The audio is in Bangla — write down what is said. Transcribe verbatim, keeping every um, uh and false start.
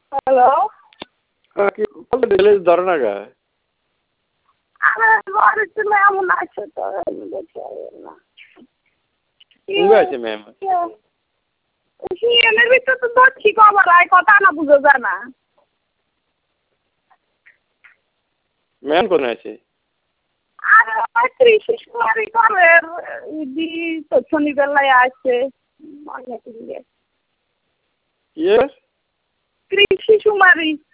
হ্যালো। হ্যাঁ কি বলে ধরে না গা। আরে বাড়িতে মেমন আছে তো দেখে না। কোন আছে ম্যাম? এর ভিতর তো ধরছি খবর হয় কথা না বুঝো যায় না। ম্যাম কোন আছে? আরে ওই কৃষি সুমারি করে দি তো শনিবেলায় আসছে অনেক দিন। ইয়ে কৃষি সুমারি।